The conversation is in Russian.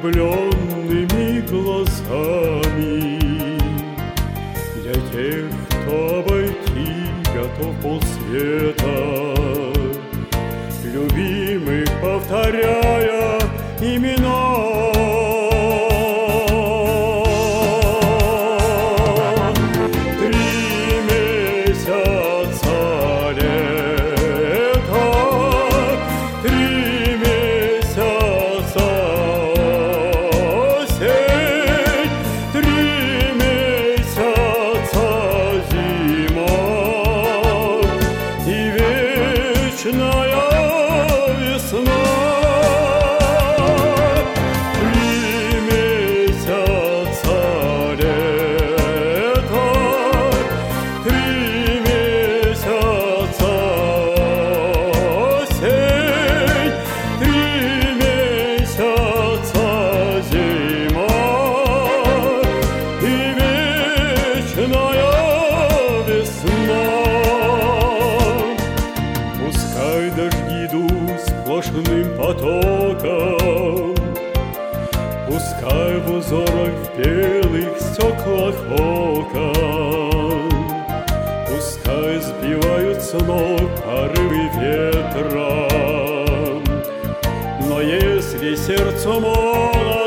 влюбленными глазами. Для тех, кто обойти готов полсвета, любимых повторяя имена. Пускай дожди идут сплошным потоком, пускай в узорах в белых стеклах окон, пускай сбивают с ног порывы ветра, но если сердцу молодо